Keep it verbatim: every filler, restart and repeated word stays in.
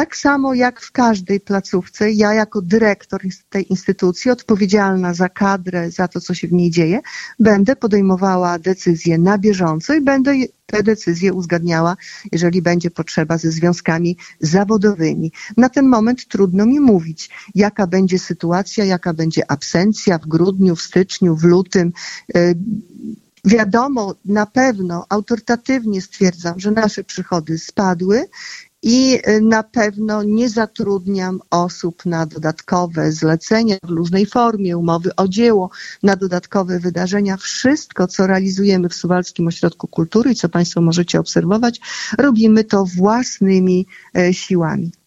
tak samo jak w każdej placówce, ja jako dyrektor tej instytucji, odpowiedzialna za kadrę, za to, co się w niej dzieje, będę podejmowała decyzje na bieżąco i będę te decyzje uzgadniała, jeżeli będzie potrzeba, ze związkami zawodowymi. Na ten moment trudno mi mówić, jaka będzie sytuacja, jaka będzie absencja w grudniu, w styczniu, w lutym. Wiadomo, na pewno autorytatywnie stwierdzam, że nasze przychody spadły i na pewno nie zatrudniam osób na dodatkowe zlecenia w różnej formie, umowy o dzieło, na dodatkowe wydarzenia. Wszystko, co realizujemy w Suwalskim Ośrodku Kultury i co Państwo możecie obserwować, robimy to własnymi siłami.